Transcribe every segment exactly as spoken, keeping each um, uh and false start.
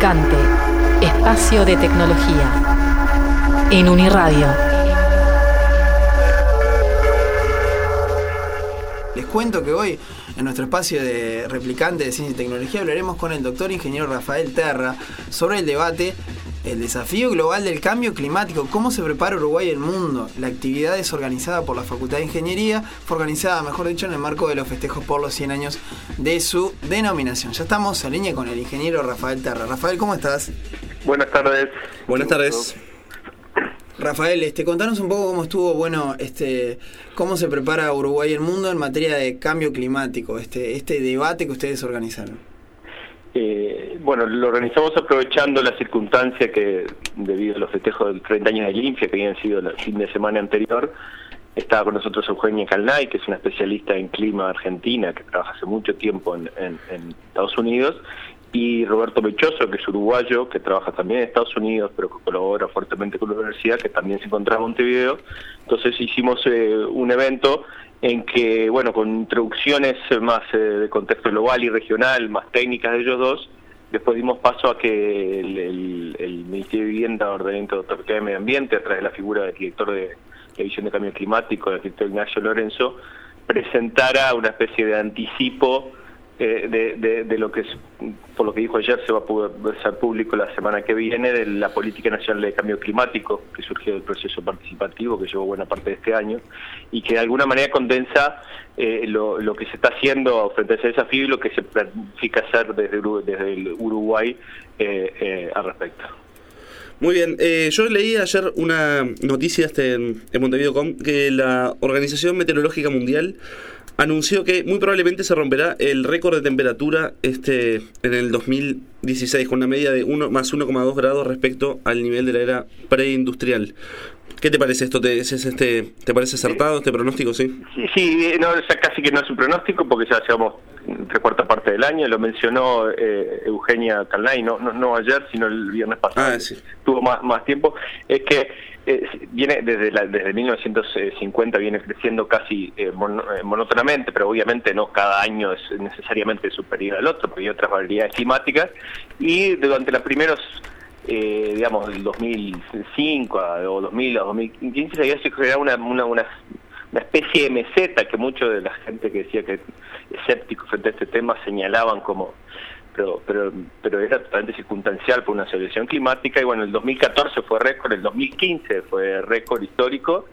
Replicante, espacio de tecnología. En Uniradio. Les cuento que hoy, en nuestro espacio de Replicante de Ciencia y Tecnología, hablaremos con el doctor ingeniero Rafael Terra sobre el debate El desafío global del cambio climático. ¿Cómo se prepara Uruguay y el mundo? La actividad es organizada por la Facultad de Ingeniería, fue organizada, mejor dicho, en el marco de los festejos por los cien años de su denominación. Ya estamos en línea con el ingeniero Rafael Terra. Rafael, ¿cómo estás? Buenas tardes. Buenas tardes. Rafael, este, contanos un poco cómo estuvo, bueno, este, cómo se prepara Uruguay y el mundo en materia de cambio climático, este, este debate que ustedes organizaron. Eh, bueno, lo organizamos aprovechando la circunstancia que, debido a los festejos del treinta años del INFIA, que habían sido el fin de semana anterior, estaba con nosotros Eugenia Calnay, que es una especialista en clima argentina, que trabaja hace mucho tiempo en, en, en Estados Unidos, y Roberto Mechoso, que es uruguayo, que trabaja también en Estados Unidos, pero que colabora fuertemente con la universidad, que también se encontraba en Montevideo. Entonces hicimos eh, un evento en que, bueno, con introducciones más eh, de contexto global y regional, más técnicas de ellos dos, después dimos paso a que el, el, el Ministerio de Vivienda, Ordenamiento y Autoridad de Medio Ambiente, a través de la figura del director de División de Cambio Climático, el director Ignacio Lorenzo, presentara una especie de anticipo eh, de, de, de lo que, es, por lo que dijo ayer, se va a poder ser público la semana que viene, de la Política Nacional de Cambio Climático, que surgió del proceso participativo, que llevó buena parte de este año, y que de alguna manera condensa eh, lo, lo que se está haciendo frente a ese desafío y lo que se planifica hacer desde, desde el Uruguay eh, eh, al respecto. Muy bien, eh, yo leí ayer una noticia este, en, en Montevideo punto com que la Organización Meteorológica Mundial anunció que muy probablemente se romperá el récord de temperatura este en el dos mil dieciséis, con una media de uno más uno coma dos grados respecto al nivel de la era preindustrial. ¿Qué te parece esto? ¿Te, es este, ¿te parece acertado este pronóstico? Sí, sí, sí no, o sea, casi que no es un pronóstico porque ya llevamos tres cuartas partes del año. Lo mencionó eh, Eugenia Calnay, no, no, no ayer, sino el viernes pasado. Ah, sí. Tuvo más, más tiempo. Es que eh, viene desde, la, desde mil novecientos cincuenta, viene creciendo casi eh, mon, eh, monótonamente, pero obviamente no cada año es necesariamente superior al otro, porque hay otras variabilidades climáticas. Y durante los primeros... Eh, digamos, del dos mil cinco o dos mil o dos mil quince se había generado una, una, una, una especie de meseta que mucho de la gente que decía que escéptico frente a este tema señalaban como, pero pero pero era totalmente circunstancial por una aceleración climática. Y bueno, el dos mil catorce fue récord, el dos mil quince fue récord histórico,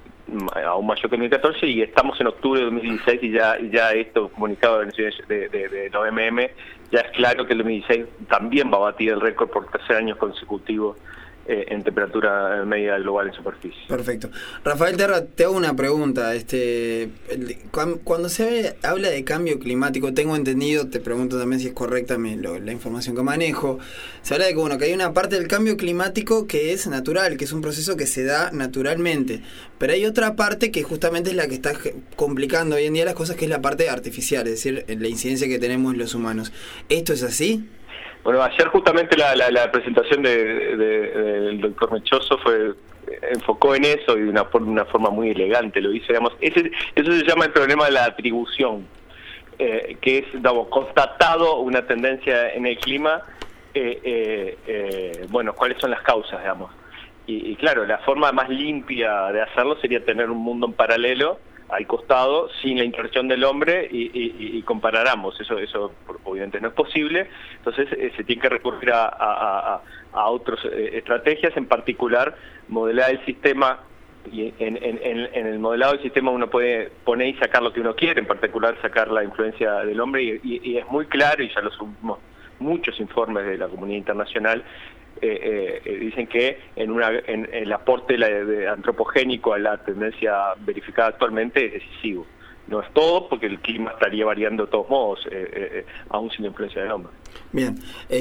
aún mayor que el dos mil catorce, y estamos en octubre de dos mil dieciséis y ya ya esto comunicado de, de, de, de la O M M, ya es claro que el dos mil dieciséis también va a batir el récord por tercer año consecutivo eh, en temperatura media global en superficie. Perfecto. Rafael Terra, te hago una pregunta. Este, cuando se habla de cambio climático, tengo entendido, te pregunto también si es correcta mi, lo, la información que manejo, se habla de que, bueno, que hay una parte del cambio climático que es natural, que es un proceso que se da naturalmente, pero hay otra parte que justamente es la que está complicando hoy en día las cosas, que es la parte artificial, es decir, la incidencia que tenemos los humanos. ¿Esto es así? Bueno, ayer justamente la, la, la presentación de, de, de, del doctor Mechoso fue enfocó en eso y de una, una forma muy elegante lo hizo, digamos. Ese, eso se llama el problema de la atribución, eh, que es, digamos, constatado una tendencia en el clima, eh, eh, eh, bueno, cuáles son las causas, digamos. Y, y claro, la forma más limpia de hacerlo sería tener un mundo en paralelo al costado, sin la intervención del hombre, y, y, y comparar ambos. Eso, eso obviamente no es posible. Entonces eh, se tiene que recurrir a, a, a, a otras eh, estrategias, en particular modelar el sistema. Y en, en, en, en el modelado del sistema uno puede poner y sacar lo que uno quiere, en particular sacar la influencia del hombre, y, y, y es muy claro, y ya lo subimos muchos informes de la comunidad internacional, Eh, eh, dicen que en, una, en, en el aporte de, de antropogénico a la tendencia verificada actualmente es decisivo. No es todo, porque el clima estaría variando de todos modos, eh, eh, aún sin la influencia del hombre. Bien,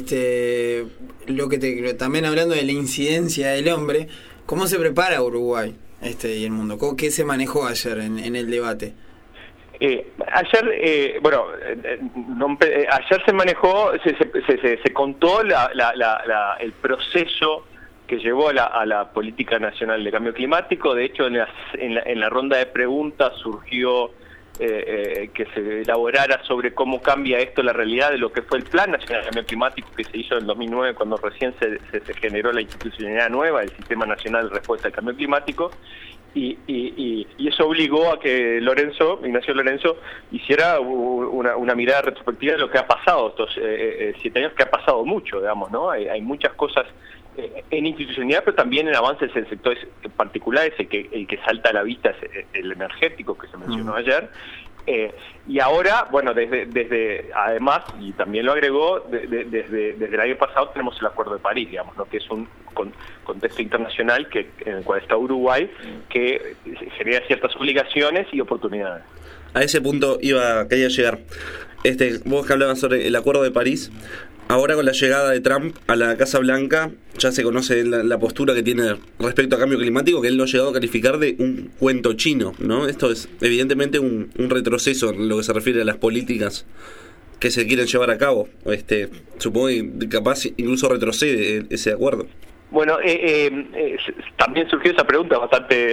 este, lo que te, también hablando de la incidencia del hombre, ¿cómo se prepara Uruguay este y el mundo? ¿Qué se manejó ayer en, en el debate? Eh, ayer, eh, bueno, eh, no, eh, ayer se manejó, se, se, se, se contó la, la, la, la, el proceso que llevó a la, a la Política Nacional de Cambio Climático. De hecho, en la, en la, en la ronda de preguntas surgió eh, que se elaborara sobre cómo cambia esto la realidad de lo que fue el Plan Nacional de Cambio Climático que se hizo en el dos mil nueve cuando recién se, se, se generó la institucionalidad nueva, el Sistema Nacional de Respuesta al Cambio Climático. Y, y, y, y eso obligó a que Lorenzo, Ignacio Lorenzo, hiciera una, una mirada retrospectiva de lo que ha pasado estos eh, eh, siete años, que ha pasado mucho, digamos, ¿no? Hay, hay muchas cosas eh, en institucionalidad, pero también en avances en sectores particulares. El que, el que salta a la vista es el energético, que se mencionó uh-huh. ayer. Eh, y ahora, bueno, desde, desde además, y también lo agregó, de, de, desde, desde el año pasado tenemos el Acuerdo de París, digamos, ¿no? Que es un con, contexto internacional que en el cual está Uruguay, que genera ciertas obligaciones y oportunidades. A ese punto iba quería llegar. Este, vos que hablabas sobre el Acuerdo de París, ahora con la llegada de Trump a la Casa Blanca, ya se conoce la, la postura que tiene respecto a cambio climático, que él lo ha llegado a calificar de un cuento chino, ¿no? Esto es evidentemente un, un retroceso en lo que se refiere a las políticas que se quieren llevar a cabo. Este, supongo que capaz incluso retrocede ese acuerdo. Bueno, eh, eh, eh, también surgió esa pregunta bastante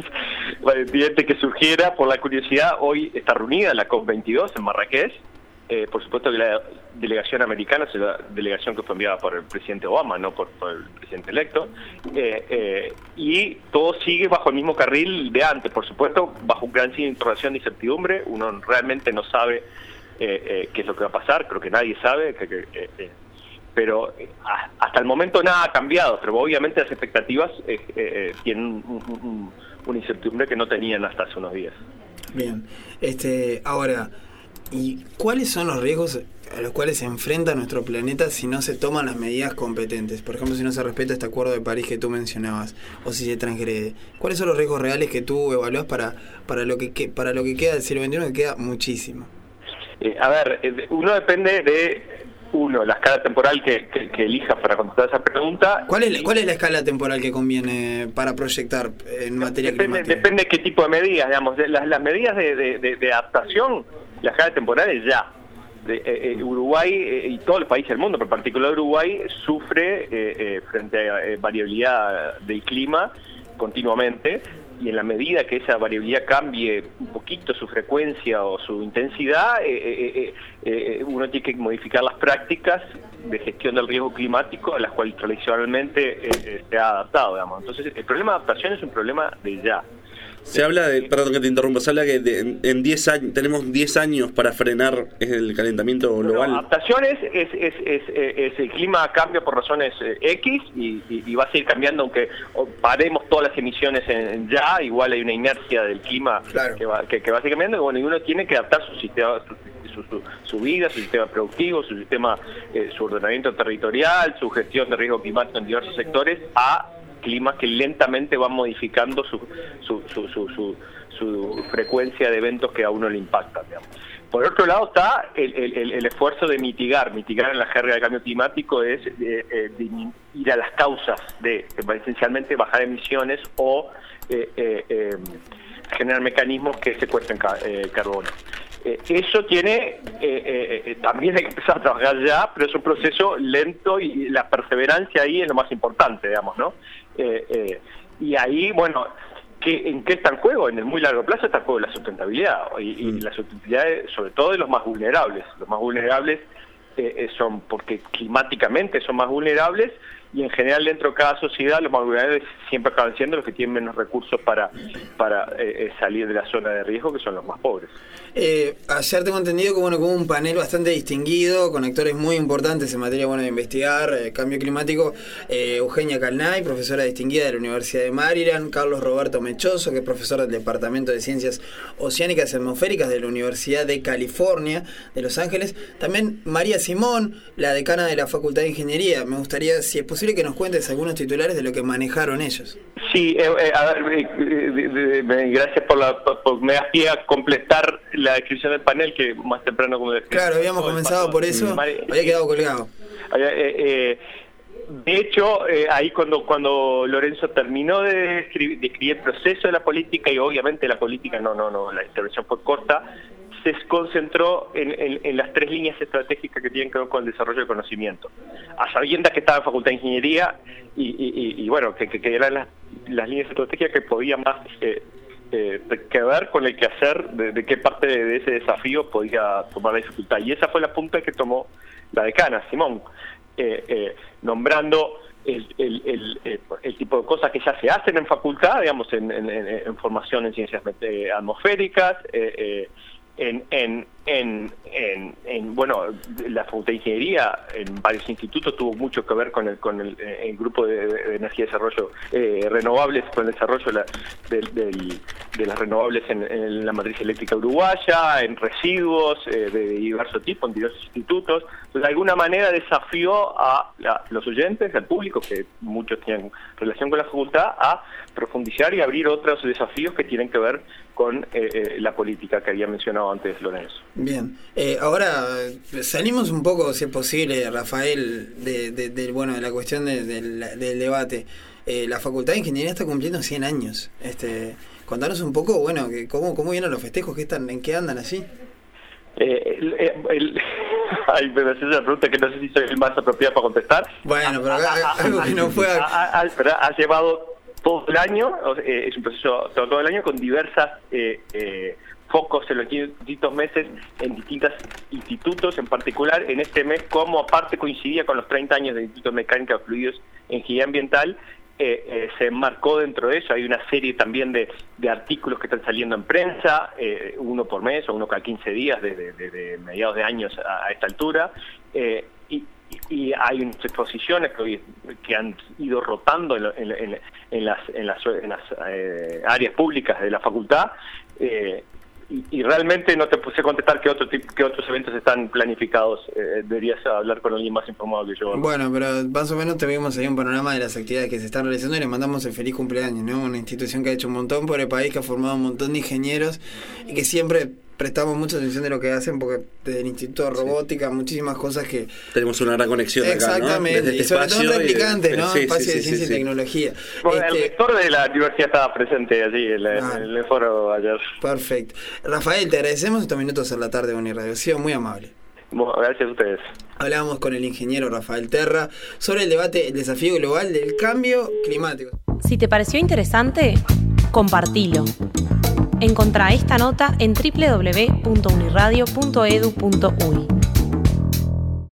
evidente que surgiera por la curiosidad. Hoy está reunida la COP veintidós en Marrakech. Eh, por supuesto que la delegación americana es la delegación que fue enviada por el presidente Obama, no por, por el presidente electo, eh, eh, y todo sigue bajo el mismo carril de antes, por supuesto, bajo un gran signo de interrogación y incertidumbre. Uno realmente no sabe eh, eh, qué es lo que va a pasar, creo que nadie sabe, que, que, eh, eh, pero eh, hasta el momento nada ha cambiado, pero obviamente las expectativas eh, eh, tienen un, un, un, una incertidumbre que no tenían hasta hace unos días. Bien, este, ahora... ¿Y cuáles son los riesgos a los cuales se enfrenta nuestro planeta si no se toman las medidas competentes? Por ejemplo, si no se respeta este Acuerdo de París que tú mencionabas, o si se transgrede. ¿Cuáles son los riesgos reales que tú evalúas para para lo que, que para lo que queda del siglo veintiuno, que queda muchísimo? Eh, a ver, eh, uno depende de, uno, la escala temporal que, que, que elija para contestar esa pregunta. ¿Cuál es, ¿Cuál es la escala temporal que conviene para proyectar en materia depende, climática? Depende de qué tipo de medidas, digamos. De las, las medidas de, de, de, de adaptación, la escala temporal es ya. De, eh, eh, Uruguay eh, y todos los países del mundo, pero en particular Uruguay, sufre eh, eh, frente a eh, variabilidad del clima continuamente, y en la medida que esa variabilidad cambie un poquito su frecuencia o su intensidad, eh, eh, eh, eh, uno tiene que modificar las prácticas de gestión del riesgo climático a las cuales tradicionalmente eh, eh, se ha adaptado, digamos. Entonces, el problema de adaptación es un problema de ya. Se habla de, perdón que te interrumpa, se habla que de, en diez años, tenemos diez años para frenar el calentamiento global. No, adaptaciones es, es, es, es, es el clima cambia por razones eh, X y, y, y va a seguir cambiando aunque paremos todas las emisiones en, en ya, igual hay una inercia del clima claro. que, va, que, que va a seguir cambiando, y bueno, y uno tiene que adaptar su sistema, su, su, su vida, su sistema productivo, su sistema, eh, su ordenamiento territorial, su gestión de riesgo climático en diversos sectores a climas que lentamente van modificando su, su, su, su, su, su frecuencia de eventos que a uno le impactan, digamos. Por otro lado está el, el, el esfuerzo de mitigar, mitigar en la jerga del cambio climático es eh, eh, de ir a las causas de, de esencialmente bajar emisiones o eh, eh, eh, generar mecanismos que secuestren ca eh, carbono. Eh, eso tiene, eh, eh, también hay que empezar a trabajar ya, pero es un proceso lento y la perseverancia ahí es lo más importante, digamos, ¿no? Eh, eh, y ahí, bueno, ¿qué, ¿en qué está en juego? En el muy largo plazo está en juego la sustentabilidad, y, y la sustentabilidad sobre todo de los más vulnerables. Los más vulnerables eh, son porque climáticamente son más vulnerables, y en general dentro de cada sociedad los más vulnerables siempre acaban siendo los que tienen menos recursos para, para eh, salir de la zona de riesgo, que son los más pobres. Eh, ayer tengo entendido que bueno, que hubo un panel bastante distinguido con actores muy importantes en materia bueno, de investigar eh, cambio climático. eh, Eugenia Calnay, profesora distinguida de la Universidad de Maryland; Carlos Roberto Mechoso, que es profesor del Departamento de Ciencias Oceánicas y Atmosféricas de la Universidad de California de Los Ángeles; también María Simón, la decana de la Facultad de Ingeniería. Me gustaría, si es posible, que nos cuentes algunos titulares de lo que manejaron ellos. Sí, eh, eh, a ver, eh, eh, eh, gracias por, la, por, por me das pie a completar la descripción del panel, que más temprano como describí. Claro, habíamos comenzado paso, por eso, María, había quedado colgado. Eh, eh, de hecho, eh, ahí cuando cuando Lorenzo terminó de escribir, de escribir el proceso de la política, y obviamente la política, no, no, no, la intervención fue corta, se concentró en, en, en las tres líneas estratégicas que tienen que ver con el desarrollo del conocimiento. A sabiendas que estaba en Facultad de Ingeniería, y, y, y, y bueno, que, que, que eran las, las líneas estratégicas que podían más eh, eh, que ver con el quehacer de, de qué parte de ese desafío podía tomar la facultad. Y esa fue la punta que tomó la decana, Simón, eh, eh, nombrando el, el, el, el, el tipo de cosas que ya se hacen en facultad, digamos, en, en, en formación en ciencias eh, atmosféricas, eh, eh, en, en, en, en, en, bueno, la Facultad de Ingeniería en varios institutos tuvo mucho que ver con el, con el, el grupo de, de energía y desarrollo eh, renovables, con el desarrollo de, la, de, de, de las renovables en, en la matriz eléctrica uruguaya, en residuos eh, de diverso tipo, en diversos institutos. Entonces, de alguna manera desafió a la, los oyentes, al público, que muchos tienen relación con la facultad, a profundizar y abrir otros desafíos que tienen que ver con eh, eh, la política que había mencionado antes Lorenzo. Bien, eh, ahora salimos un poco, si es posible, Rafael, de, de, de bueno de la cuestión de, de, del debate. Eh, la Facultad de Ingeniería está cumpliendo cien años. Este, contanos un poco, bueno, que cómo cómo vienen los festejos, qué están, en qué andan allí. Eh, el, el, el, ay, me haces una pregunta que no sé si soy el más apropiado para contestar. Bueno, pero acá, algo que no fue. Ha, ha, ha, ha llevado todo el año, eh, es un proceso todo, todo el año con diversas eh, eh, focos en los distintos meses en distintos institutos, en particular en este mes, como aparte coincidía con los treinta años del Instituto de Mecánica de Fluidos en Ingeniería Ambiental, eh, eh, se enmarcó dentro de eso. Hay una serie también de, de artículos que están saliendo en prensa, eh, uno por mes o uno cada quince días desde de, de, de mediados de años a, a esta altura, eh, y y hay unas exposiciones que, hoy, que han ido rotando en, en, en, en las, en las, en las eh, áreas públicas de la facultad, eh, y, y realmente no te puse a contestar qué otro tipo, qué otros eventos están planificados. Eh, deberías hablar con alguien más informado que yo. Bueno, pero más o menos te vimos ahí un panorama de las actividades que se están realizando y le mandamos el feliz cumpleaños, ¿no? Una institución que ha hecho un montón por el país, que ha formado un montón de ingenieros y que siempre prestamos mucha atención de lo que hacen, porque desde el Instituto de Robótica, sí, muchísimas cosas que... Tenemos una gran conexión acá, exactamente, ¿no? Este y sobre todo en replicantes, ¿no? Sí, espacio sí, de sí, ciencia sí, y tecnología. Bueno, este... el rector de la universidad estaba presente allí en, ah, en el foro ayer. Perfecto. Rafael, te agradecemos estos minutos en la tarde de Uniradio. Ha sido muy amable. Bueno, gracias a ustedes. Hablábamos con el ingeniero Rafael Terra sobre el debate, el desafío global del cambio climático. Si te pareció interesante, compartilo. Encontrá esta nota en doble u doble u doble u punto uniradio punto edu punto uy.